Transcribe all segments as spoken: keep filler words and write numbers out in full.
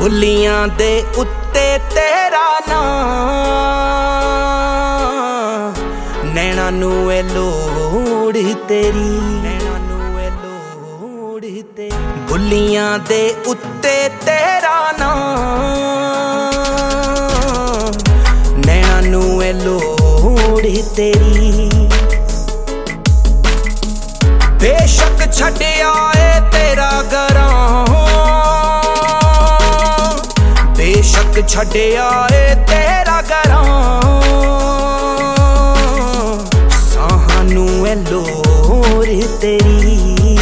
ਬੁੱਲੀਆਂ ਦੇ ਉੱਤੇ ਤੇਰਾ ਨਾਂ, ਨੈਣਾ ਨੂੰ ਏ ਲੋੜ ਤੇਰੀ, ਨੈਣਾ ਨੂੰ ਏ ਲੋੜ ਤੇਰੀ। ਬੁੱਲੀਆਂ ਦੇ ਉੱਤੇ ਤੇਰਾ ਨਾਂ, ਨੈਣਾ ਨੂੰ ਏ ਲੋੜ ਤੇਰੀ। ਬੇਸ਼ੱਕ ਛੱਡਿਆ ਏ ਤੇਰਾ ਘਰਾਂ, ਬੇਸ਼ੱਕ ਛੱਡਿਆ ਏ ਤੇਰਾ ਘਰਾਂ, ਸਾਹਾਂ ਨੂੰ ਏ ਲੋੜ ਤੇਰੀ।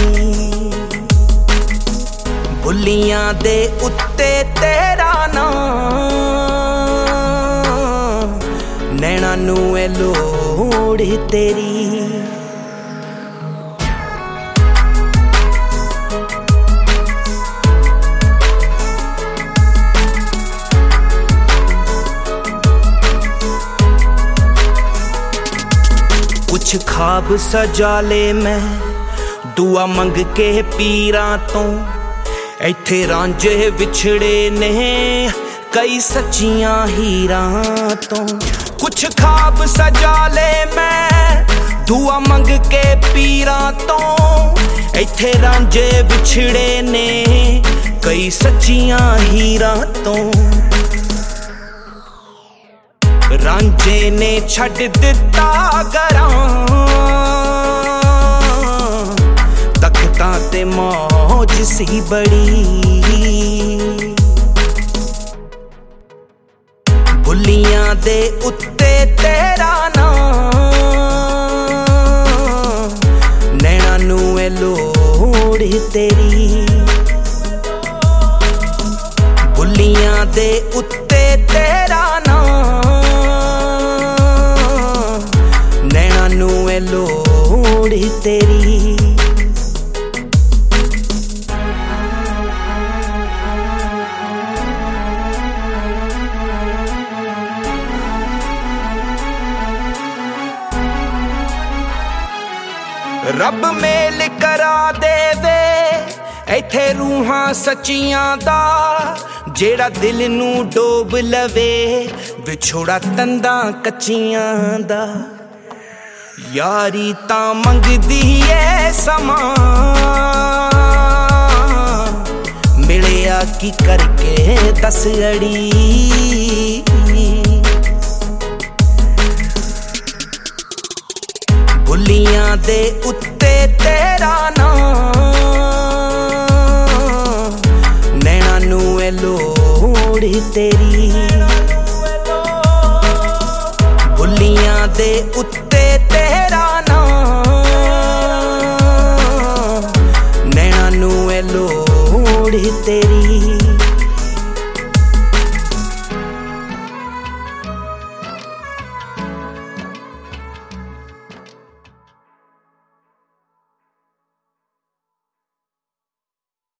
ਬੁੱਲੀਆਂ ਦੇ ਉੱਤੇ ਤੇਰਾ ਨਾਂ, ਨੈਣਾ ਨੂੰ ਏ ਲੋੜ ਤੇਰੀ। कुछ ख्वाब सजा ले मैं दुआ मंग के पीरां तो, इत्थे रांझे विछड़े ने कई सच्चियां हीरां तो। कुछ ख्वाब सजा ले मैं दुआ मंग के पीरां तो, इत्थे रांझे विछड़े ने कई सच्चियां हीरां तो। रांझे ने छड़ दिता घरां, तख्तां ते मौज सी बड़ी। बुल्लियां दे उत्ते तेरा नां, नैना नू ए लोड़ तेरी। बुल्लियां दे उत्ते तेरा नां, नैना नू ए लोड़ तेरी। रब मेल करा देवे इत्थे रूहां सच्चियां दा, जेड़ा दिल नू डोब लवे विछोड़ा तंदां कच्चियां दा। यारी तां मंगदी ऐ समा, मिलिया की करके दस अड़ी। बुल्लियां दे उत्ते तेरा नां, नैना नू ए लोड़ तेरी। बुल्लियां दे उत्ते